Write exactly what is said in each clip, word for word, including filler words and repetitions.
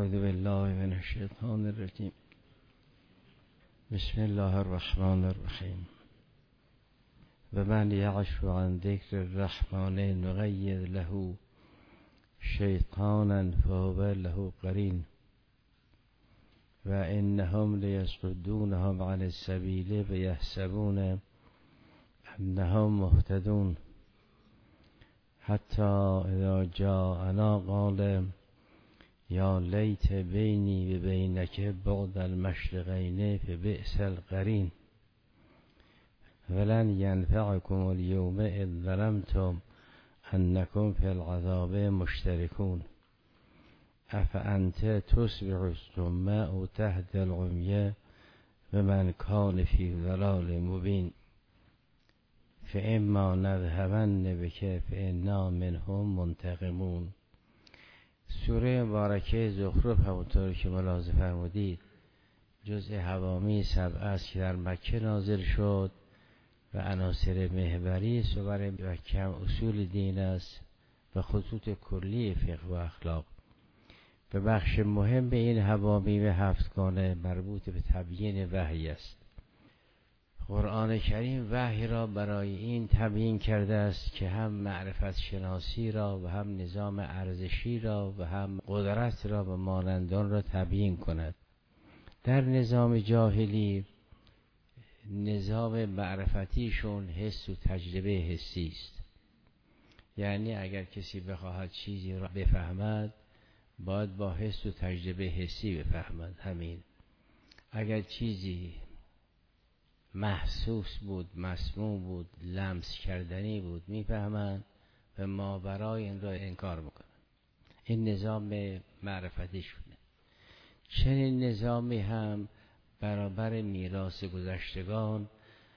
اعوذ بالله من الشیطان الرجیم. بسم الله الرحمن الرحیم. و من یعش عن ذکر الرحمن نقید له شیطانا فهو له قرین و انهم لیصدونهم عن السبیل و یحسبون انهم مهتدون حتی اذا جاءنا قال یا لیت بینی و بینک بعد المشرقین فبئس القرین ولن ینفعکم اليوم اذ ظلمتم انکم فی العذاب مشترکون افانت تصبح الصم او تهدی العمی و من کان فی ضلال مبین فاما نذهبن بک فانا منهم منتقمون. سوره مبارکه زخرف همونطور که ملاحظه فرمودید جزء حوامی سبع است که در مکه نازل شد و عناصر محوری صور مکه اصول دین است و خطوط کلی فقه و اخلاق. به بخش مهم به این حوامی و هفتگانه مربوط به تبیین وحی است. قرآن کریم وحی را برای این تبیین کرده است که هم معرفت شناسی را و هم نظام ارزشی را و هم قدرت را و مانندان را تبیین کند. در نظام جاهلی نظام معرفتیشون حس و تجربه حسی است. یعنی اگر کسی بخواهد چیزی را بفهمد باید با حس و تجربه حسی بفهمد. همین اگر چیزی محسوس بود، مسموع بود، لمس کردنی بود میفهمند و ماورای این را انکار میکنند. این نظام معرفتی شده. چنین نظامی هم برابر میراث گذشتگان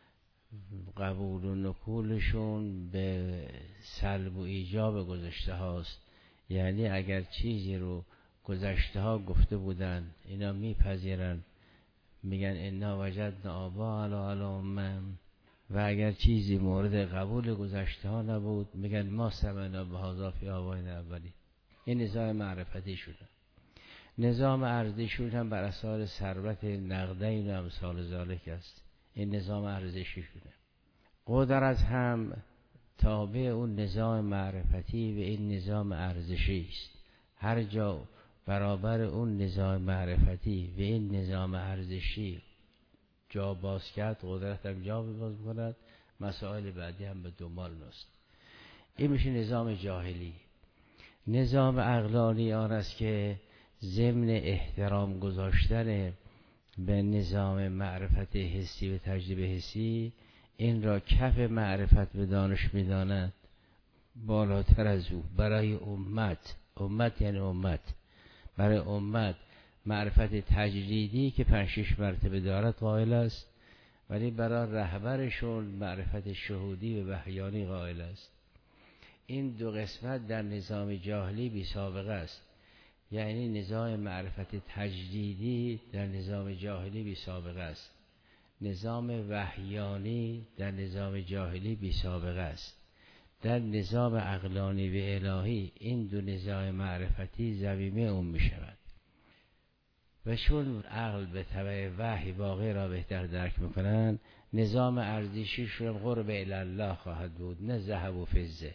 قبول و نکولشون به سلب و ایجاب گذشته هاست. یعنی اگر چیزی رو گذشته ها گفته بودن اینا میپذیرن، میگن انا وجدنا آباءنا علی امة، و اگر چیزی مورد قبول گذشته ها نبود میگن ما سمعنا بهذا فی آبائنا الاولین. این نظام معرفتی شده. نظام ارزشی هم بر اساس ثروت نقدین و امثال ذالک است. این نظام ارزشی شده. قدرت هم تابع اون نظام معرفتی و این نظام ارزشی است. هر جا برابر اون نظام معرفتی و این نظام ارزشی جا باز کرد قدرت هم جا باز کند، مسائل بعدی هم به دنبال است. این میشه نظام جاهلی. نظام عقلانی آن است که ضمن احترام گذاشتن به نظام معرفت حسی و تجربه حسی این را کف معرفت به دانش میداند بالاتر از او برای امت. امت یعنی امت برای امت معرفت تجریدی که پنج شش مرتبه دارد قائل است، ولی برای رهبرشون معرفت شهودی و وحیانی قائل است. این دو قسمت در نظام جاهلی بی سابقه است. یعنی نظام معرفت تجریدی در نظام جاهلی بی سابقه است. نظام وحیانی در نظام جاهلی بی سابقه است. در نظام عقلانی و الهی این دو نظام معرفتی ضمیمه اون می شود و چون عقل به تبع وحی واقع را بهتر درک میکنن نظام ارزشیشون قرب الله خواهد بود، نه ذهب و فضه.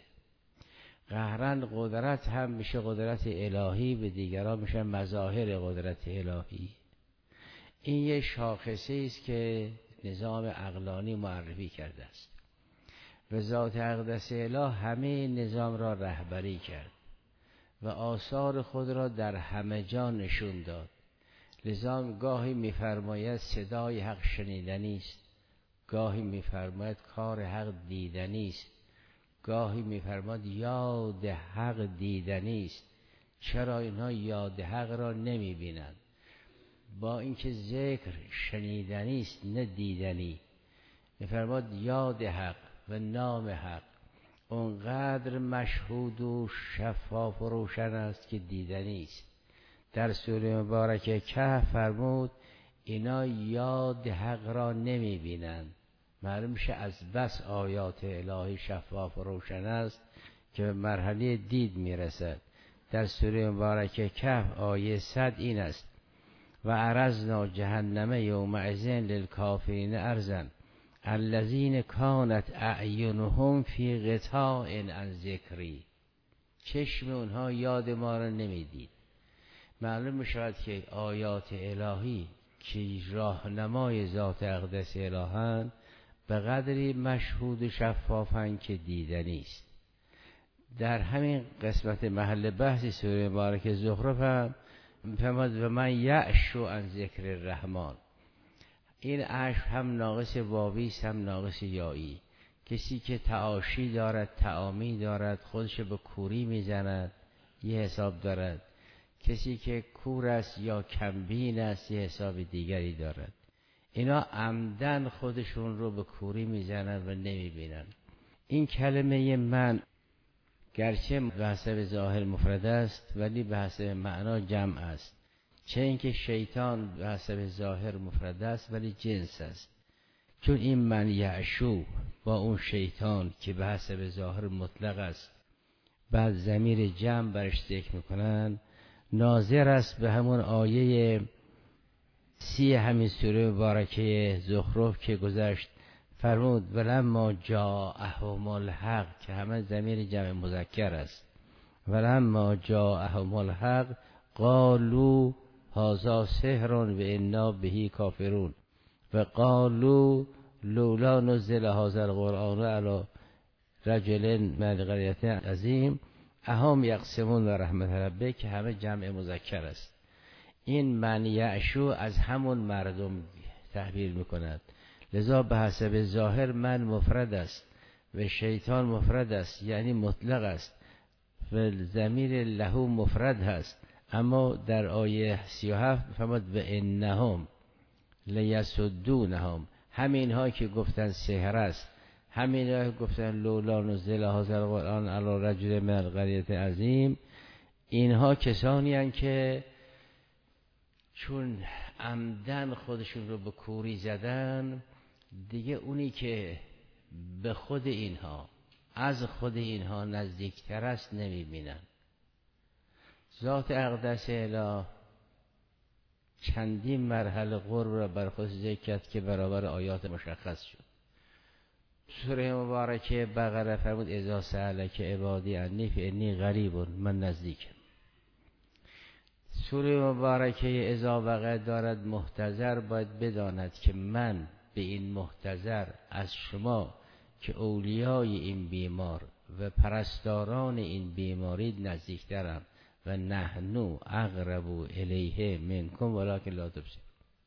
قهرن قدرت هم میشه قدرت الهی، به دیگران میشه مظاهر قدرت الهی. این یه شاخصه است که نظام عقلانی معرفی کرده است و ذات اقدس اله همه نظام را رهبری کرد و آثار خود را در همه جا نشون داد. لذا گاهی میفرماید صدای حق شنیدنی است، گاهی میفرماید کار حق دیدنی است، گاهی میفرماید یاد حق دیدنی است. چرا اینها یاد حق را نمیبینند؟ با اینکه ذکر شنیدنی است نه دیدنی. میفرماید یاد حق و نام حق اونقدر مشهود و شفاف و روشن است که دیدنی است. در سوره مبارکه کهف فرمود اینا یاد حق را نمی بینند. معلوم میشه از بس آیات الهی شفاف و روشن است که به مرحله دید میرسد. در سوره مبارکه کهف آیه صد این است: و عرضنا جهنم یومئذ للکافرین عرضا الذین کانت اعینهم فی غطاء عن ذکری. چشم اونها یاد ما را نمیدید. معلوم میشود که آیات الهی که راهنمای ذات اقدس الهند به قدری مشهود و شفافند که دیدنی است. در همین قسمت محل بحث سوره مبارکه زخرف هم می‌فرماید و من یعشو عن ذکر الرحمن. این عشو هم ناقص واوی است هم ناقص یایی. کسی که تعاشی دارد، تعامی دارد، خودش به کوری میزند، یه حساب دارد. کسی که کور است یا کمبین است یه حساب دیگری دارد. اینا عمدن خودشون رو به کوری میزنند و نمیبینند. این کلمه من گرچه به حسب ظاهر مفرد است ولی به حسب معنا جمع است. چه اینکه شیطان به حسب ظاهر مفرد است ولی جنس است. چون این من یعشو با اون شیطان که به حسب ظاهر مطلق است بعد ضمیر جمع برش ذکر میکنن، ناظر است به همون آیه سی همین سوره مبارکه زخرف که گذشت. فرمود ولما جاءهم الحق که همه ضمیر جمع مذکر است. ولما جاءهم الحق قالوا هذا سحر و انا به کافرون و قالوا لولا نزل هذا القرآن علی رجل من القرية عظیم اهم یقسمون و رحمت ربک که همه جمع مذکر است. این من یعشو از همون مردم تعبیر میکند. لذا به حسب ظاهر من مفرد است و شیطان مفرد است یعنی مطلق است و ضمیر لهو مفرد هست. اما در آیه سی و هفت فرمود و انهم لیصدونهم، همین ها که گفتن سحر است، همین ها که گفتن لولا نزل هذا القرآن علی رجل من القرية عظیم، اینها کسانی هستند که چون عمدن خودشون رو به کوری زدن دیگه اونی که به خود اینها از خود اینها نزدیکتر است نمیبینن. ذات اقدس اله چندین مرحله قرب را بر خود ذکر کرد که برابر آیات مشخص شد. سوره مبارکه بقره فرمود اذا سألک عبادی عنی فانی قریب، من نزدیکم. سوره مبارکه اذا وقع دارد محتضر باید بداند که من به این محتضر از شما که اولیای این بیمار و پرستاران این بیماری نزدیکترم و نحنو اقرب الیه منکم ولکن لا تبصرون.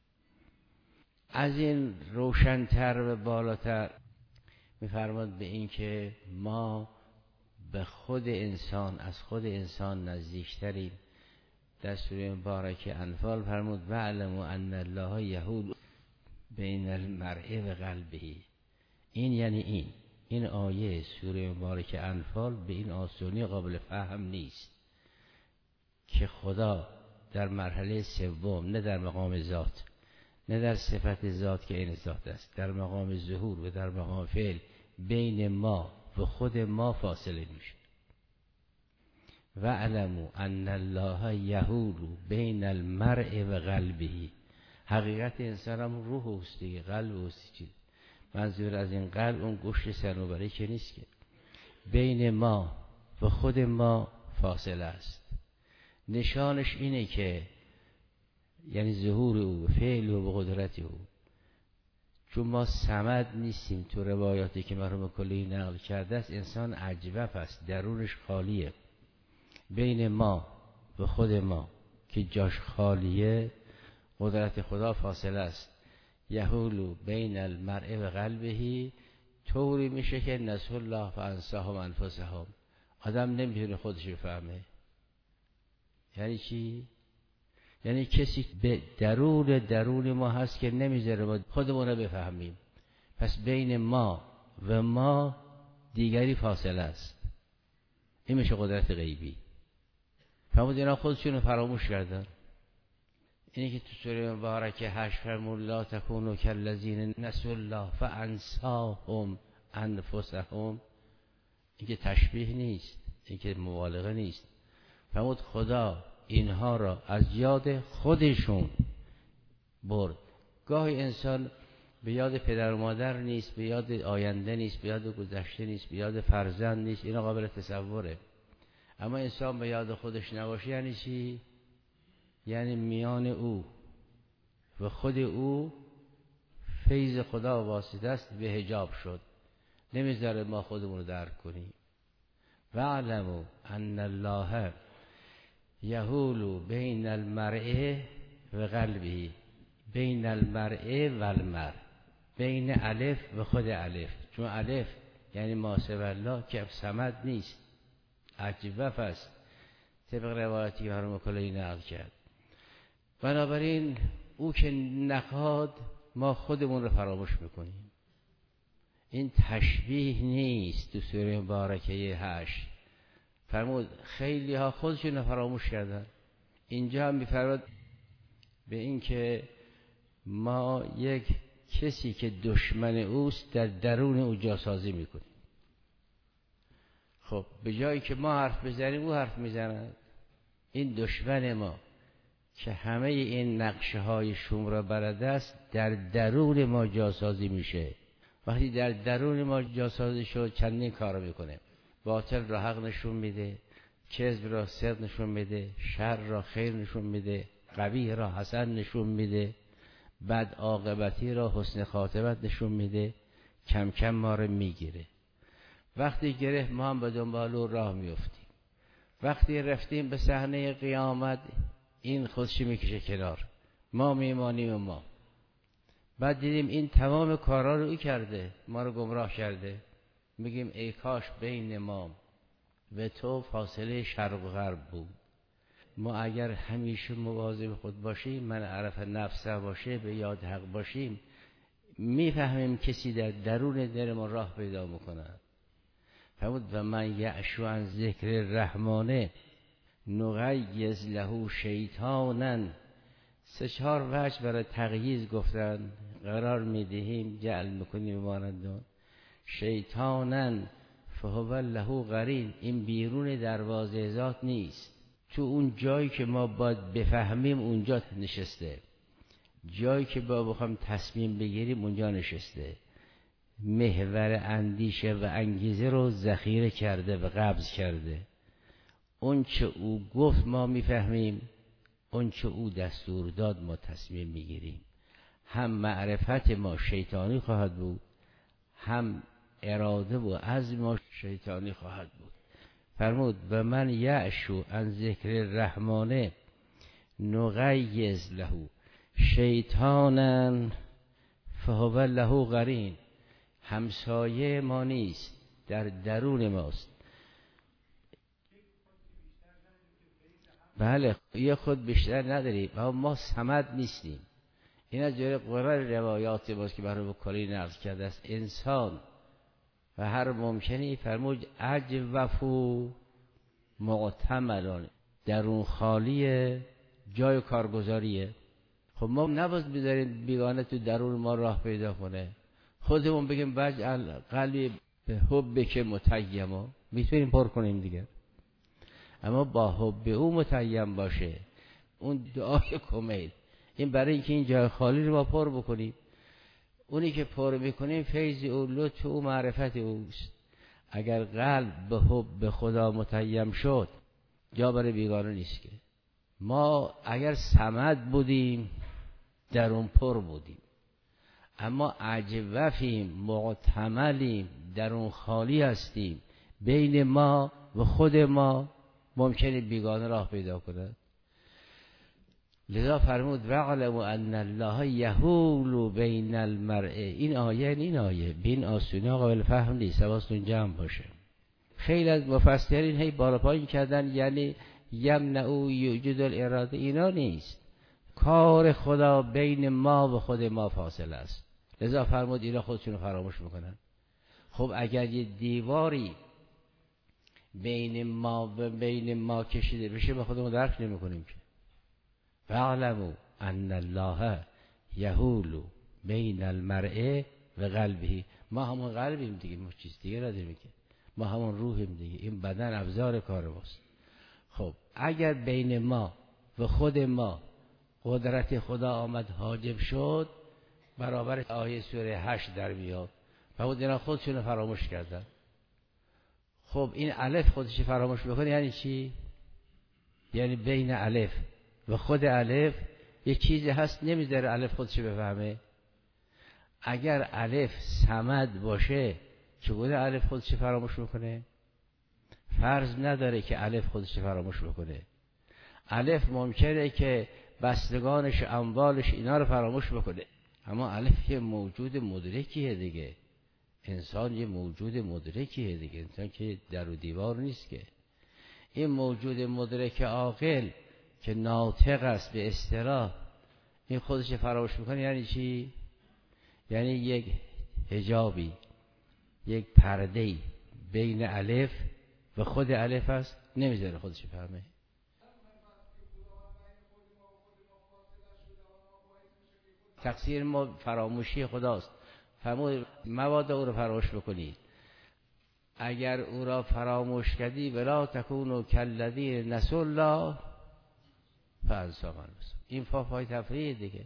از این روشنتر و بالاتر میفرماد به این که ما به خود انسان از خود انسان نزدیکتریم. در سوره مبارکه انفال فرمود وعلموا ان الله یحول بین المرء و قلبه. این یعنی این این آیه سوره مبارکه انفال به این آسونی قابل فهم نیست که خدا در مرحله سوم، نه در مقام ذات، نه در صفت ذات که این ذات است، در مقام ظهور و در مقام فعل بین ما و خود ما فاصله میشه. وَاعْلَمُوا أَنَّ اللَّهَ يَحُولُ بین المرء و قلبه. حقیقت انسان هم روح است دیگه، قلب است. چیز منظور از این قلب اون گوشت صنوبری که نیست، که بین ما و خود ما فاصله است. نشانش اینه که یعنی ظهور او، فعل او و قدرت او. چون ما صمد نیستیم، تو روایاتی که مرحوم کلی نقل کرده است انسان عجوف است، درونش خالیه. بین ما و خود ما که جاش خالیه قدرت خدا فاصله است. یحول بین المرء و قلبه، طوری میشه که نسوا الله فانساهم انفسهم. آدم نمیتونه خودش بفهمه. یعنی چی؟ یعنی کسی به درون درون ما هست که نمیذاره ما خودمون رو بفهمیم. پس بین ما و ما دیگری فاصله است. این میشه قدرت غیبی. فرمود اینا خودشون رو فراموش کردن. اینی که تو سوره مبارکه هشت فرمود لا تکونوا کالذین نسوا الله فانساهم انفسهم. این که تشبیه نیست، این که مبالغه نیست. فرمود خدا اینها را از یاد خودشون برد. گاهی انسان به یاد پدر و مادر نیست، به یاد آینده نیست، به یاد گذشته نیست، به یاد فرزند نیست، اینا قابل تصوره. اما انسان به یاد خودش نباشه یعنی چی؟ یعنی میان او و خود او فیض خدا واسطه است به حجاب شد، نمیذاره ما خودمون رو درک کنیم. وَاعْلَمُوا أَنَّ اللَّهَ یحول بین المرء و قلبه، بین المرء و المرء، بین الف و خود الف، چون الف یعنی ما سوی الله که صمد نیست، عجوف است، طبق روایتی که مرحوم کلینی نقل کرد. بنابراین او که نخواد ما خودمون رو فراموش میکنیم. این تشبیه نیست. تو سوره مبارکه هشت فرمود خیلی ها خودشون رو فراموش کردن. اینجا هم میفرماد به این که ما یک کسی که دشمن اوست در درون او جاسازی میکنیم. خب به جایی که ما حرف بزنیم او حرف میزند. این دشمن ما که همه این نقشه های شوم را برده است در درون ما جاسازی میشه. وقتی در درون ما جاسازی شد چندین کار میکنه. باطل را حق نشون میده، کذب را صدق نشون میده، شر را خیر نشون میده، قبیح را حسن نشون میده، بد عاقبتی را حسن خاتمت نشون میده. کم کم ما رو میگیره. وقتی گره ما هم به دنبال او راه میفتیم. وقتی رفتیم به صحنه قیامت این خودشی میکشه کنار، ما میمانیم و ما بعد دیدیم این تمام کارا رو ای کرده، ما رو گمراه کرده. میگیم ای کاش بین ما و تو فاصله شرق و غرب بود. ما اگر همیشه مواظب خود باشیم، من عرف نفسه باشه، به یاد حق باشیم، میفهمیم کسی در درون دل ما راه پیدا میکنه. فرمود و من یعشو عن ذکر الرحمن نغیظ له شیطانا. سه چهار وجه برای تغییز گفتن، قرار میدهیم، جعل میکنیم مانندون. شیطانا فهو له قرین، این بیرون دروازه ذات نیست، تو اون جایی که ما باید بفهمیم اونجا نشسته، جایی که با بخوام تصمیم بگیریم اونجا نشسته. محور اندیشه و انگیزه رو ذخیره کرده و قبض کرده. اون چه او گفت ما میفهمیم، اون چه او دستور داد ما تصمیم میگیریم. هم معرفت ما شیطانی خواهد بود، هم اراده و عزم ما شیطانی خواهد بود. فرمود و من یعشو عن ذکر الرحمن نغیظ له شیطانا فهو له قرین. همسایه ما نیست، در درون ماست. بله یه خود بیشتر نداریم، اما ما صمد نیستیم. این از جوری قرار روایات باست که برای کلی نقل کرده است. انسان و هر ممکنی فرمود عجوفو معتملان، درون خالیه، جای کارگزاریه. خب ما نباید بذاریم بیگانه تو درون ما راه پیدا کنه. خودمون بگیم وجعل قلبی به حب که متیما، میتونیم پر کنیم دیگه. اما با حب او متیم باشه، اون دعای کمیل، این برای اینکه این جای خالی رو ما پر بکنیم. اونی که پر میکنیم فیض او، لطف او، معرفت اوست. اگر قلب به حب خدا متیم شد جا برای بیگانه نیست که. ما اگر صمد بودیم در اون پر بودیم، اما عجوفیم، معتملیم، در اون خالی هستیم. بین ما و خود ما ممکنه بیگانه راه پیدا کنه. لذا فرمود وَاعْلَمُوا أَنَّ اللَّهَ یحول بین المرء. این آیه این آیه بین آسونه قابل فهم نیست، حواستون جمع باشه. خیلی از مفسرین هی بالا پایین کردن یعنی یمنعوا یوجد الاراده، اینا نیست. کار خدا بین ما و خود ما فاصله است. لذا فرمود اینا خودشون رو فراموش میکنن. خب اگر یه دیواری بین ما و بین ما کشیده بشه به خودمون درک نمیکنیم که. فَاعْلَمُوا أَنَّ اللَّهَ یحول بین المرء و قلبه. ما همون قلبیم دیگه، ما چیز دیگه نداریم که. ما همون روحیم دیگه. این بدن ابزار کار ماست. خب اگر بین ما و خود ما قدرت خدا آمد حاجب شد، برابر آیه سوره هشت در میاد. فرمود اینا خودشون فراموش کردن. خب این الف خودش فراموش بکنه یعنی چی؟ یعنی بین الف و خود الف یه چیزی هست نمیذاره الف خودش بفهمه. اگر الف صمد باشه چگونه الف خودش فراموش بکنه؟ فرض نداره که الف خودش فراموش بکنه. الف ممکنه که بستگانش، اموالش، اینا رو فراموش بکنه، اما الف یه موجود مدرکیه دیگه. انسان یه موجود مدرکیه دیگه. انسان که در و دیوار نیست که. این موجود مدرک عاقل که ناطق است به اصطلاح، این خودش فراموش میکنه یعنی چی؟ یعنی یک حجابی، یک پرده‌ای بین الف و خود الف است، نمیذاره خودش فهمه. تقصیر ما فراموشی خداست. فرمود مبادا او رو فراموش بکنید. اگر او را فراموش کردی ولا تکونوا کالذین نسوا الله فانساهم انفسهم. این فافای تفریح دیگه.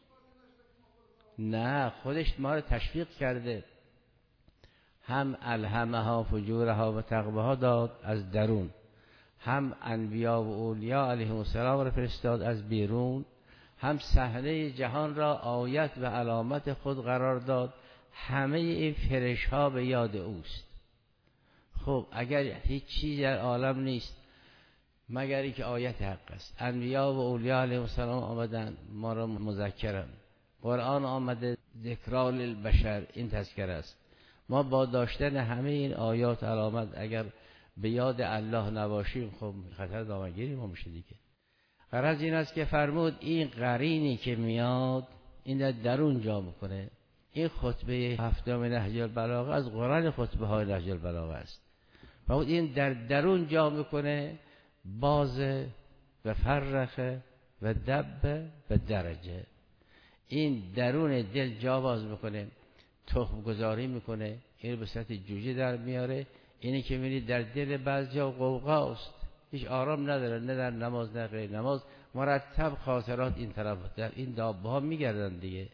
نه، خودش ما رو تشویق کرده. هم الهمها فجورها و تقواها داد از درون، هم انبیا و اولیاء علیهم السلام را فرستاد از بیرون، هم صحنه جهان را آیت و علامت خود قرار داد. همه این فرش ها به یاد اوست. خب اگر هیچ چیز در عالم نیست مگر اینکه آیت حق است، انبیا و اولیاء علیهم السلام آمدن ما را مذکرن، قرآن آمده ذکران للبشر، این تذکره است. ما با داشتن همه این آیات علامت اگر به یاد الله نباشیم خب خطر دامنگیری ما میشه دیگه. غرض این است که فرمود این قرینی که میاد این در درون جا میکنه. این خطبه هفتم نهج البلاغه از قرآن خطبه های نهج البلاغه است. فرمود این در درون جا میکنه، باز و فرخ و دب و درجه. این درون دل جا باز میکنه، تخم گذاری میکنه، این به صورت جوجه در میاره. اینی که میبینید در دل بعضیا قوقاست، هیچ آرام نداره، نه در نماز نه غیر نماز، مرتب خاطرات این طرف در این دابه ها میگردن دیگه.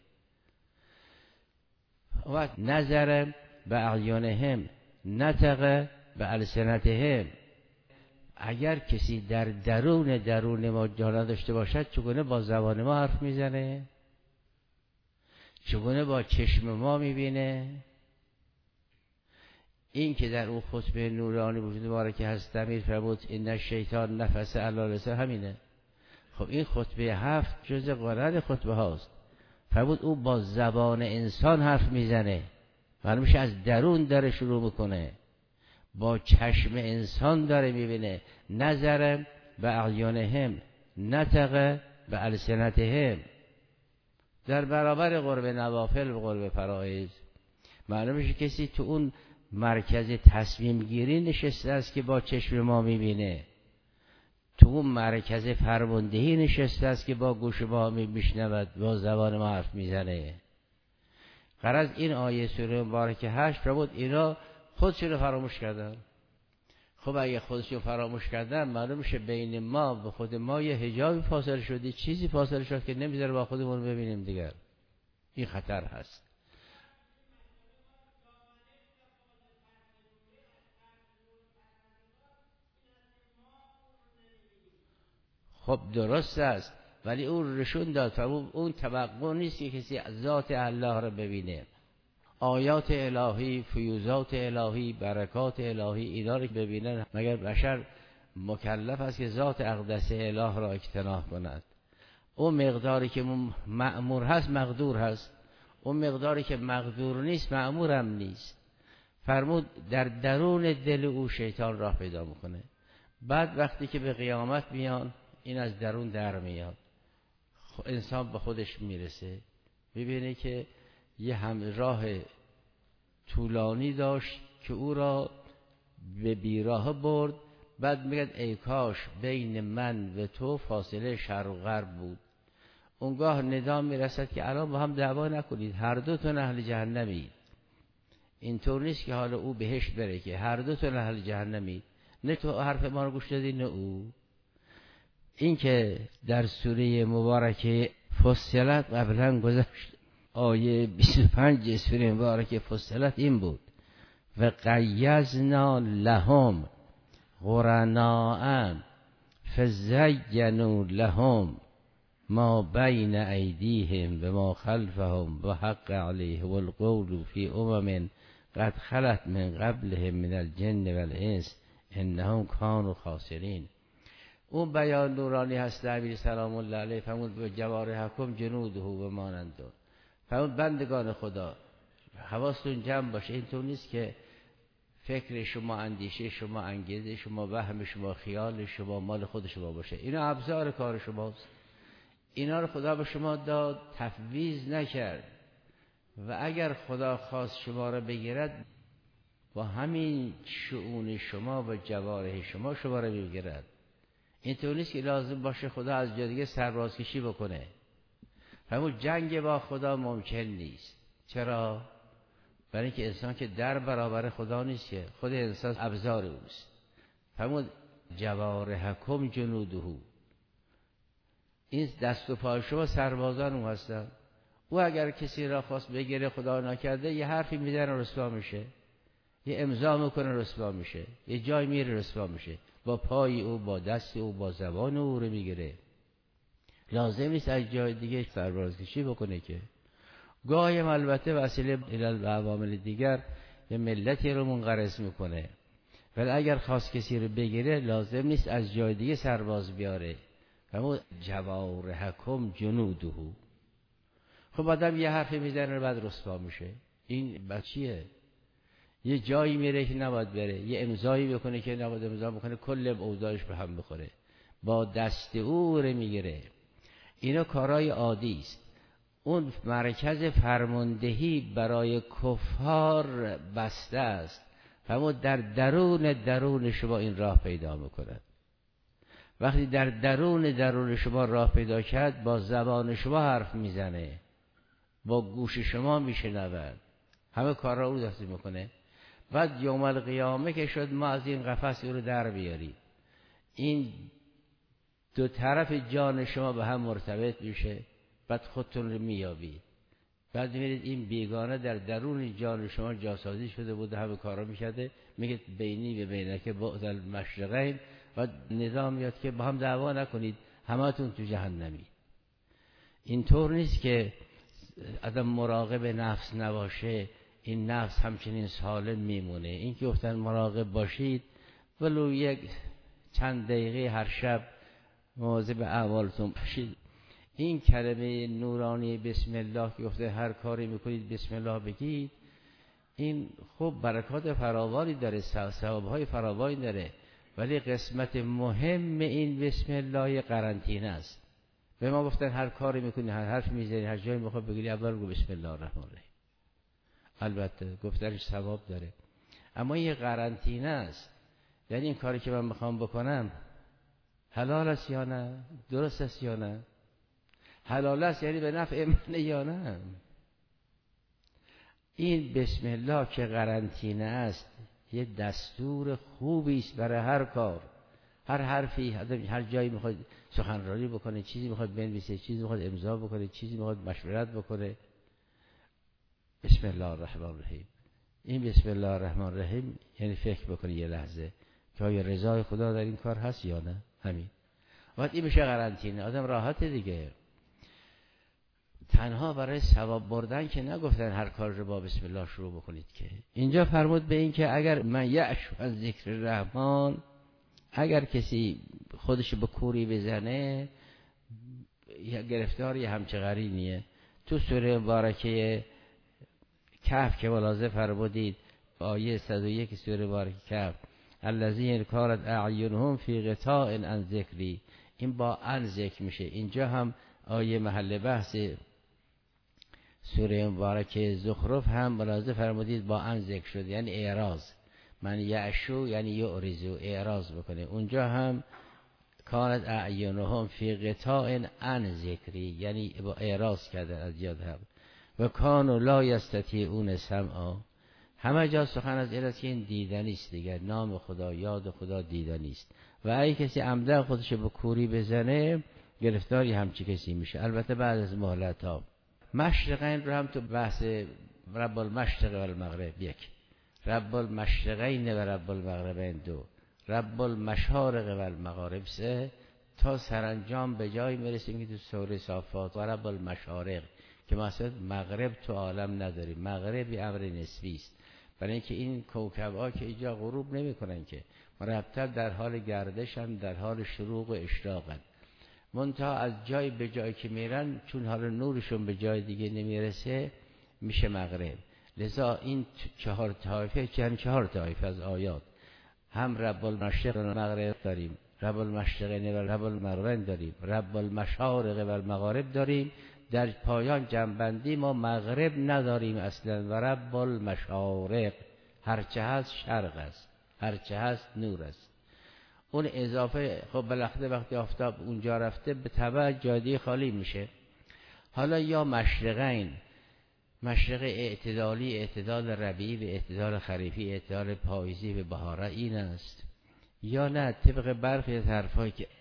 و نظر به اعیانهم نطق به السنتهم. اگر کسی در درون درون ما جا نداشته باشد چگونه با زبان ما حرف میزنه؟ چگونه با چشم ما میبینه؟ این که در اون خطبه نورانی وجود مبارک هست امیر فرمود این الشیطان نفس علی لسان، همینه. خب این خطبه هفت جز قرآن خطبه هاست. فرمود او با زبان انسان حرف میزنه، معلوم میشه از درون داره شروع میکنه، با چشم انسان داره میبینه. نظر به اعیانهم نطق به السنتهم. در برابر قرب نوافل و قرب فرائض معلوم میشه کسی تو اون مرکز تصمیم گیری نشسته است که با چشم ما میبینه، تو اون مرکز فرماندهی نشسته است که با گوش ما میشنود، با زبان ما حرف میزنه. غرض این آیه سوره مبارکه هشت فرمود اینا خودشون رو فراموش کردن. خب اگه خودشون فراموش کردن معلوم میشه بین ما و خود ما یه حجابی فاصله شده، چیزی فاصله شد که نمیذاره با خودمون ببینیم دیگر. این خطر هست. خب درست است، ولی اون رشون داد. اون توقع نیست که کسی ذات الله رو ببینه. آیات الهی، فیوزات الهی، برکات الهی، اینا رو ببینن مگر بشر مکلف است که ذات اقدس اله را اجتناب کند. اون مقداری که مأمور هست مقدور هست، اون مقداری که مقدور نیست مأمورم نیست. فرمود در درون دل او شیطان راه پیدا میکنه. بعد وقتی که به قیامت میان این از درون در میاد، انسان به خودش میرسه، میبینه که یه همراه طولانی داشت که او را به بیراه برد. بعد میگه ای کاش بین من و تو فاصله شرق و غرب بود. اونگاه ندا میرسد که الان با هم دعوا نکنید، هر دو تون اهل جهنمید. اینطور نیست که حالا او بهشت بره، که هر دو تون اهل جهنمید، نه تو حرف ما رو گوش دادی نه او. این که در سوره مبارکه فصلت قبلا گذشت، آیه بیست و پنج سوره مبارکه فصلت این بود و قیضنا لهم قرناء فزینوا لهم ما بین ایدیهم و ما خلفهم و حق علیهم القول فی امم قد خلت من قبلهم من الجن والانس انهم کانوا خاسرین. اون بیان نورانی هست نبی سلام الله علیه فرمود به جوارحکم جنوده و مانند. فرمود بندگان خدا حواستون جمع باشه، اینطور نیست که فکر شما، اندیشه شما، انگیزه شما، وهم شما، خیال شما مال خود شما باشه. اینا ابزار کار شماست. اینا رو خدا به شما داد، تفویض نکرد. و اگر خدا خواست شما رو بگیرد با همین شؤون شما و جوارح شما شما رو بگیرد. اینطور نیست که لازم باشه خدا از جای دیگه سرباز کشی بکنه. همون جنگ با خدا ممکن نیست. چرا؟ برای اینکه انسان که در برابر خدا نیست، که خود انسان ابزار اوست. همون جوارحکم جنوده، این دست و پای شما سربازان او هستن. او اگر کسی را خواست بگیره خدا نکرده یه حرفی میزنه رسوا میشه، یه امضا میکنه رسوا میشه، یه جای میره رسوا میشه. با پای او، با دست او، با زبان او رو میگیره. لازم نیست از جای دیگه سربازکشی بکنه. که گاهی هم البته وسیله علل و عوامل دیگر یه ملتی رو منقرض میکنه، ولی اگر خواست کسی رو بگیره لازم نیست از جای دیگه سرباز بیاره. همون جوارحکم جنوده. خب آدم یه حرفی میزنه بعد رسوا میشه، این بچیه. یه جایی میره که نباید بره، یه امضایی بکنه که نباید امضا بکنه، کل اوضاعش به هم بخوره. با دست او رو میگیره. اینا کارهای عادی است. اون مرکز فرماندهی برای کفار بسته است، اما در درون درون شما این راه پیدا میکند. وقتی در درون درون شما راه پیدا کرد، با زبان شما حرف میزنه، با گوش شما میشنود، همه کار را او دست میکنه. بعد یوم القیامه که شد ما از این قفس او رو در بیاریم، این دو طرف جان شما به هم مرتبط میشه، بعد خودتون رو میابید. بعد میرید این بیگانه در درون جان شما جاسازی شده بوده، همه کارا میکرده، میگه بینی و بینک بعد المشرقین، و نظام میاد که با هم دعوا نکنید، همتون تو جهنمی. اینطور نیست که آدم مراقب نفس نباشه، این نفس همچنین سالم میمونه. این که گفتن مراقب باشید، ولو یک چند دقیقه هر شب مواظب اعمالتون باشید. این کلمه نورانی بسم الله که گفته هر کاری میکنید بسم الله بگید، این خب برکات فراوانی داره، ثوابهای فراوانی داره، ولی قسمت مهم این بسم الله قرنطینه است. به ما گفتن هر کاری میکنی، هر حرف میزنی، هر جایی میخواد بگیری، اول بگو بسم الله الرحمن الرحیم. البته گفتنش ثواب داره، اما یه قرنطینه است. یعنی این کاری که من میخوام بکنم حلال است یا نه، درست است یا نه. حلال است یعنی به نفع من یا نه. این بسم الله که قرنطینه است، یه دستور خوبی است برای هر کار. هر حرفی، هر جایی میخواد سخنرانی بکنه، چیزی میخواد بنویسه، چیزی میخواد امضا بکنه، چیزی میخواد مشورت بکنه، بسم الله الرحمن الرحیم. این بسم الله الرحمن الرحیم یعنی فکر بکنی یه لحظه که آیا رضای خدا در این کار هست یا نه. همین وقت این میشه قرنطینه، آدم راحته دیگه. تنها برای ثواب بردن که نگفتن هر کار رو با بسم الله شروع بکنید، که اینجا فرمود به این که اگر من یعش از ذکر رحمان، اگر کسی خودش به کوری بزنه یا گرفتار یا همچغرینیه. تو سوره مبارکه کهف که ملاحظه فرمودید آیه صد و یک سوره مبارکه کهف، الذین کانت اعینهم فی غطاء عن ذکری، این با عن ذکر میشه. اینجا هم آیه محل بحث سوره مبارکه زخرف هم ملاحظه فرمودید با عن ذکر شد، یعنی اعراض. من یعشو یعنی یعرضو، اعراض بکنه. اونجا هم کانت اعینهم فی غطاء عن ذکری، یعنی با اعراض کردن از یاد هم. و کانوا لا یستطیعون سمعا، همه جا سخن از این است که این دیدنی است دیگر. نام خدا، یاد خدا دیدنی است. و اگه کسی عمدن خودش به کوری بزنه گرفتاری همچی کسی میشه، البته بعد از مهلت ها. مشرقین رو هم تو بحث رب المشرق و المغرب یک، رب المشرقین و رب المغربین دو، رب المشارق و المغارب سه، تا سرانجام به جای میرسیم که تو سوره صافات و رب المشارق که مثلا مغرب تو عالم نداریم، مغربی امر نسبی است، برای اینکه این کوکب‌ها که اینجا غروب نمی‌کنن که مرتب در حال گردشن، در حال شروق و اشراقن، منتها از جای به جایی که میرن چون حال نورشون به جای دیگه نمیرسه میشه مغرب. لذا این چهار طایفه چند چهار طایفه از آیات هم رب المشرق و المغرب داریم، رب المشرقین و رب المغربین داریم، رب المشارق و المغارب داریم، در پایان جنبندی ما مغرب نداریم اصلا و رب المشارق، هرچه هست شرق است، هرچه هست نور است. اون اضافه خب بالاخره وقتی آفتاب اونجا رفته به تبع جادی خالی میشه. حالا یا مشرقین، مشرق اعتدالی، اعتدال ربیعی به اعتدال خریفی، اعتدال پاییزی به بهاره این است، یا نه طبق برخی از حرفایی که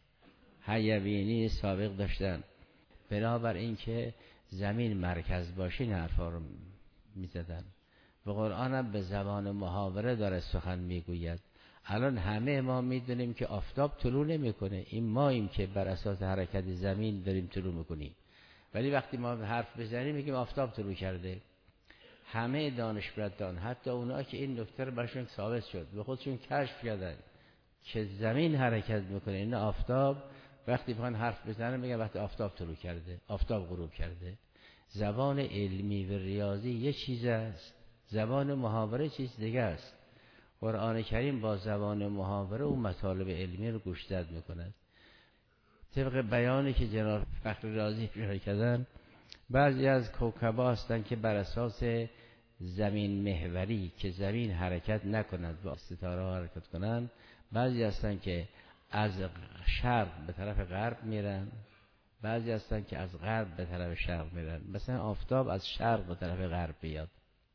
حیوینی سابق داشتن بنابر این که زمین مرکز باشه این حرفا رو میزدن و قرآن هم به زبان محاوره داره سخن میگوید. الان همه ما میدونیم که آفتاب طلوع نمیکنه، این ماییم که بر اساس حرکت زمین داریم طلوع میکنیم، ولی وقتی ما حرف بزنیم میگیم آفتاب طلوع کرده. همه دانشمندان حتی اونا که این نکته رو برشون ثابت شد به خودشون کشف کردن که زمین حرکت میکنه، این آفتاب وقتی بخوان حرف بزنن میگن وقتی آفتاب طلوع کرده، آفتاب غروب کرده. زبان علمی و ریاضی یه چیز است، زبان محاوره چیز دیگه است. قرآن کریم با زبان محاوره اون مطالب علمی رو گوشزد میکند. طبق بیانی که جناب فخر رازی اشاره کردن، بعضی از کوکبا هستن که بر اساس زمین محوری که زمین حرکت نکند و ستاره ها حرکت کنند، بعضی هستن که از شرق به طرف غرب میرن، بعضی هستن که از غرب به طرف شرق میرن. مثلا آفتاب از شرق به طرف غرب بیاد،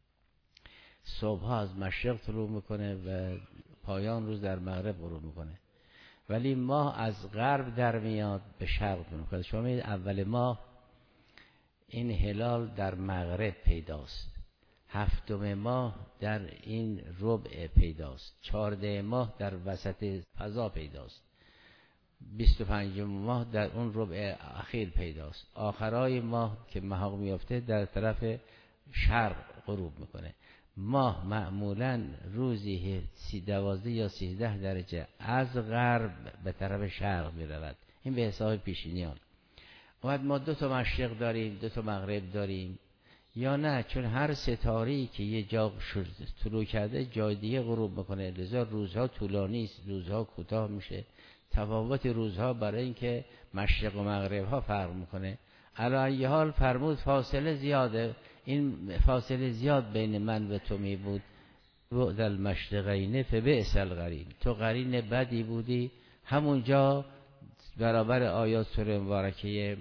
صبح ها از مشرق طلوع میکنه و پایان روز در مغرب غروب میکنه، ولی ماه از غرب در میاد به شرق میکنه. شما میدید اول ماه این هلال در مغرب پیداست، هفتم ماه در این ربع پیداست، چهارده ماه در وسط فضا پیداست، بیست و پنجم ماه در اون ربع اخیر پیداست، آخرای ماه که محاق میافته در طرف شرق غروب میکنه. ماه معمولا روزی سی دوازده یا سیزده درجه از غرب به طرف شرق میرود، این به حساب پیشینیان. بعد ما دو تا مشرق داریم، دو تا مغرب داریم، یا نه چون هر ستاره‌ای که یه جا طلوع کرده جای دیگه غروب میکنه، لذا روزها طولانی است، روزها کوتاه میشه. تفاوت روزها برای اینکه مشرق و مغرب ها فرق میکنه. علی ای حال فرمود فاصله زیاده، این فاصله زیاد بین من و تو می بود. بعد المشرقین فبئس القرین، تو قرین بدی بودی. همونجا برابر آیات سوره مبارکه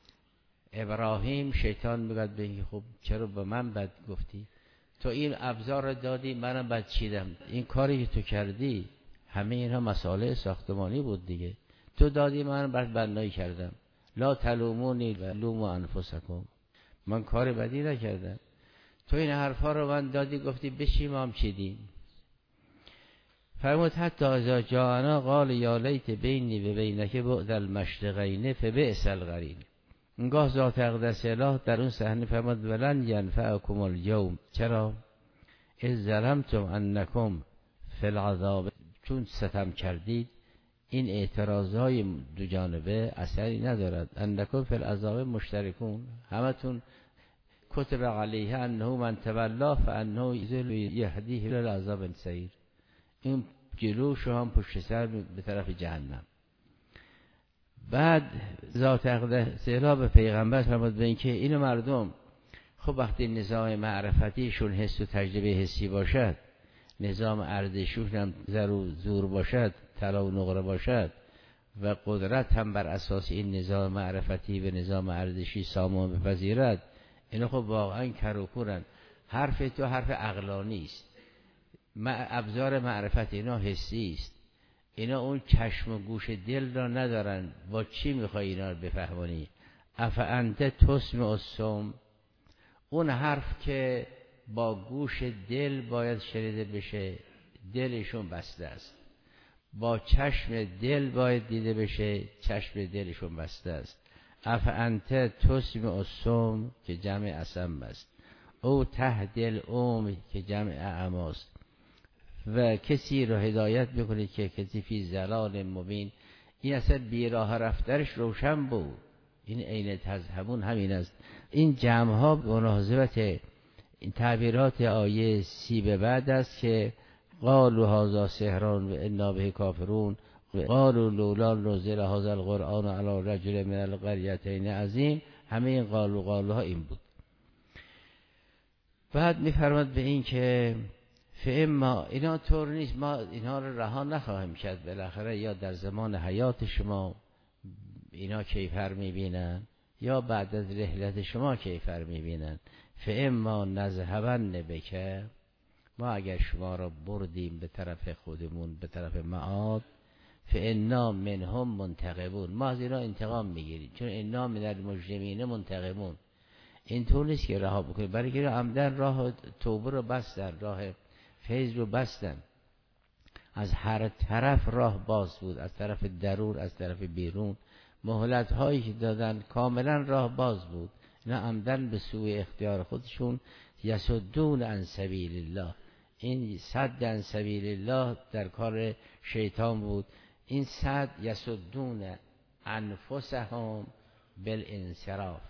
ابراهیم شیطان میگه به اینکه خب چرا به من بد گفتی؟ تو این ابزار رو دادی منم بد چیدم، این کاری که تو کردی همه اینها مسائل ساختمانی بود دیگه، تو دادی من بد بنایی کردم. لا تلومونی و لوموا انفسکم، من کار بدی نکردم، تو این حرفا رو من دادی گفتی بشی ما هم چیدیم. فرمود حتی اذا جاءنا قال یا لیت بینی و بینک بعد المشرقین فبئس القرین. انگاه ذات اقدس اله در اون صحنه فرمود ولن ینفعکم الیوم، چرا؟ اذ ظلمتم انکم فی العذاب، چون ستم کردید این اعتراضهای دو جانبه اثری ندارد. انکم فی العذاب مشترکون، همتون کتب علیه انه من تولا فانه یهدیه للعذاب السعیر، این جلوش هم پشت سر به طرف جهنم. بعد ذات اقدس اله به پیغمبر فرمود به اینکه اینو مردم خب وقتی نظام معرفتیشون حس و تجربه حسی باشد، نظام ارزششون هم زر و زور باشد، طلا و نقره باشد و قدرت هم بر اساس این نظام معرفتی و نظام ارزشی سامان بپذیرد، اینا خب واقعا کروکورن. حرف تو حرف عقلانی است، ابزار معرفت اینا حسی است، اینا اون چشم و گوش دل را ندارن. با چی میخوای اینا رو بفهمونی؟ افانت تسمع الصم، اون حرف که با گوش دل باید شنیده بشه دلشون بسته است، با چشم دل باید دیده بشه چشم دلشون بسته است. افانت تسمع الصم که جمع اصم است، او تهدی العمی که جمع اعماست. و کسی رو هدایت میکنید که کسی فی ضلال مبین، این اصلا بیراه رفترش روشن بود. این عین تذهبون همین است. این جمع ها مناسبت این تعبیرات آیه سی به بعد است که قالوا هذا سحران و انا به کافرون و قالوا لولا نزل هذا القرآن علی رجل من القریتین عظیم. همه این قالوا قالوا این بود. بعد میفرماد به این که فاما، اینا طور نیست ما اینها رو رها نخواهیم کرد، بالاخره یا در زمان حیات شما اینا کیفر میبینن یا بعد از رحلت شما کیفر میبینن. فاما نذهبن بک، ما اگر شما را بردیم به طرف خودمون به طرف معاد، فانا منهم منتقمون، ما از اینا انتقام میگیریم، چون انا من المجرمین منتقمون. این طور نیست که رها بکنیم، برای که عمدن راه توبه رو بستن، راه فیض رو بستن، از هر طرف راه باز بود، از طرف درون از طرف بیرون مهلت هایی که دادن کاملا راه باز بود. اینا عمدن به سوی اختیار خودشون یصدون عن سبیل الله، این صد عن سبیل الله در کار شیطان بود. این صد یصدون انفسهم بالانصراف،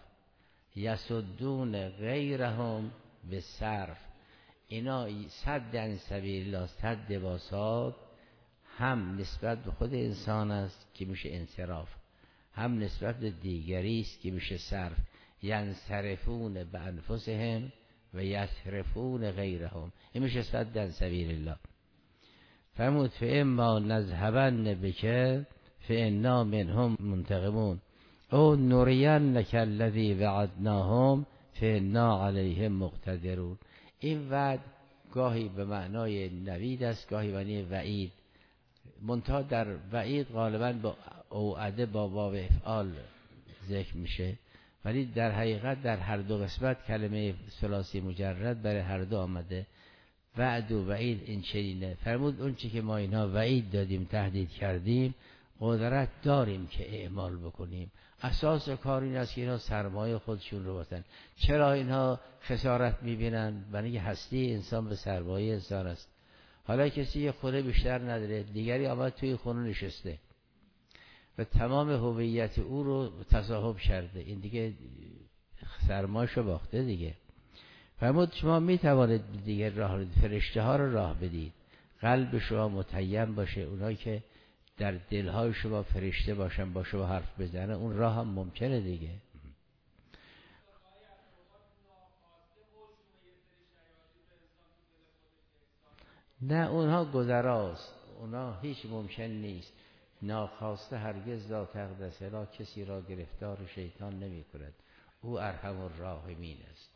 یصدون غیرهم بالصرف. اینا صد عن سبیل الله، صد واساد، هم نسبت به خود انسان است که میشه انصراف، هم نسبت به دیگری است که میشه صرف. ینصرفون به انفسهم و یصرفون غیرهم، این میشه صد عن سبیل الله. فرمود فاما نذهبن بک فانا منهم منتقمون او نرینک الذی وعدناهم فانا علیهم مقتدرون. این وعد گاهی به معنای نوید است، گاهی به معنای وعید. منتها در وعید غالبا با اوعده با واو افعال ذکر میشه، ولی در حقیقت در هر دو قسمت کلمه ثلاثی مجرد برای هر دو آمده. وعد و وعید این چنینه. فرمود اون چی که ما اینا وعید دادیم تهدید کردیم قدرت داریم که اعمال بکنیم. اساس کار این است که اینا سرمایه خودشون رو باتن. چرا اینها خسارت میبینن؟ برای اینکه هستی انسان به سرمایه انسان است. حالا کسی یه خونه بیشتر نداره، دیگری آمد توی خونه نشسته و تمام هویت او رو تصاحب کرده، این دیگه سرمایه‌شو باخته دیگه. فرمود شما میتوانید دیگه راه فرشته ها رو راه بدید، قلب شما متیم باشه، اونایی که در دلهای شما فرشته باشن با شما حرف بزنه، اون راه هم ممکنه دیگه. نه اونها گذراست، اونها هیچ ممکن نیست. ناخواسته هرگز لا تقدس لا کسی را گرفتار شیطان نمی کند، او ارحم الراحمین است.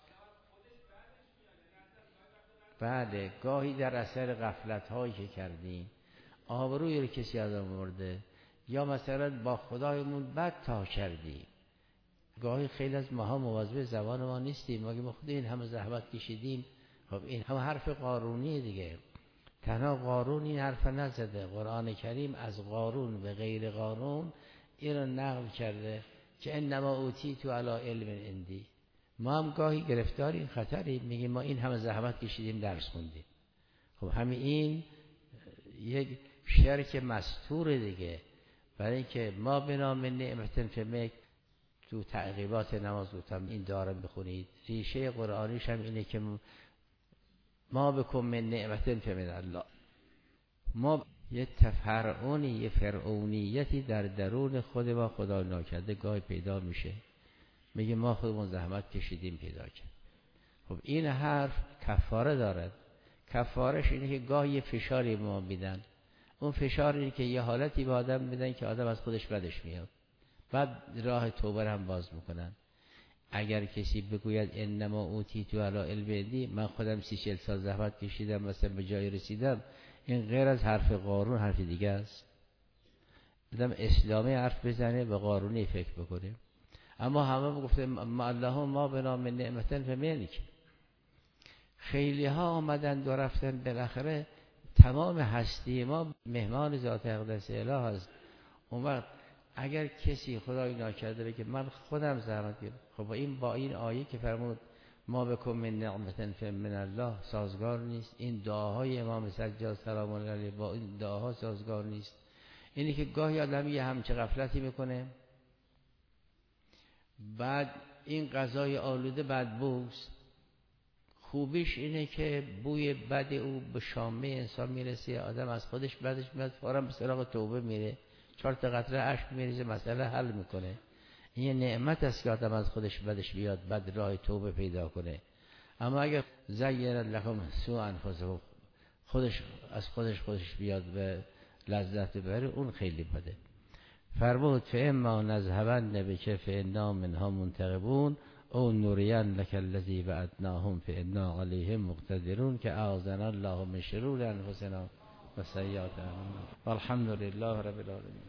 بله گاهی در اثر غفلت هایی که کردیم آبروی رو کسی از آورده، یا مثلا با خدایمون بد تا کردیم. گاهی خیلی از ماها مواظب زبان ما نیستیم، مگه ما خود این همه زحمت کشیدیم. خب این هم حرف قارونی دیگه، تنها قارون این حرف نزده، قرآن کریم از قارون به غیر قارون این رو نقل کرده که انما اوتیتو علی علم عندی. ما هم گاهی گرفتار این خطری میگیم ما این همه زحمت کشیدیم درس خوندیم. خب همین این یک شرک مستور دیگه، برای اینکه ما بنا من نعمت فمک تو تعقیبات نماز گفتم این دارم بخونید، ریشه قرآنیش هم اینه که ما بکن من نعمت فمن الله. ما یه تفرعونی یه فرعونیتی در درون خود ما خدا ناکرده گاهی پیدا میشه، میگه ما خودمون زحمت کشیدیم پیدا کرد. خب این حرف کفاره دارد. کفارش اینه که گاهی یه فشاری به ما میدن، اون فشار اینه که یه حالتی به آدم میدن که آدم از خودش بدش میاد، بعد راه توبه هم باز میکنن. اگر کسی بگوید انما اوتیتو علی علم عندی، من خودم سی چهل سال زحمت کشیدم مثلا به جای رسیدم، این غیر از حرف قارون حرف دیگه است. آدم اسلامی حرف بزنه به قارونی فکر بکنه. اما همه گفته ما اللهم ما بنا من نعمت فمنک. خیلی ها آمدن و رفتن، بالاخره تمام هستی ما مهمان ذات اقدس اله هست. اون وقت اگر کسی خدای ناکرده بگه من خودم زحمت کشیدم، خب این با این آیه که فرمود ما بکم من نعمت فمن الله سازگار نیست؟ این دعاهای امام سجاد سلام الله علیه با این دعاها سازگار نیست؟ اینی که گاهی آدم یه همچه غفلتی میکنه، بعد این غذای آلوده بدبوست. خوبیش اینه که بوی بد او به شامه انسان میرسه، آدم از خودش بدش میاد، فوراً به سراغ توبه میره، چهار تا قطره اشک میریزه، مسئله حل میکنه. این یه نعمت است که آدم از خودش بدش بیاد، بعد راه توبه پیدا کنه. اما اگر زین لکم سوء انفسکم، خودش از خودش خودش بیاد به لذت ببره، اون خیلی بده. فرمود فاما نذهبن بک فانا منها منتقمون او نرین لک الذی وعدناهم فانا علیهم مقتدرون که اعاذنا الله من شرور انفسنا و سیئات اعمالنا والحمد لله رب العالمین.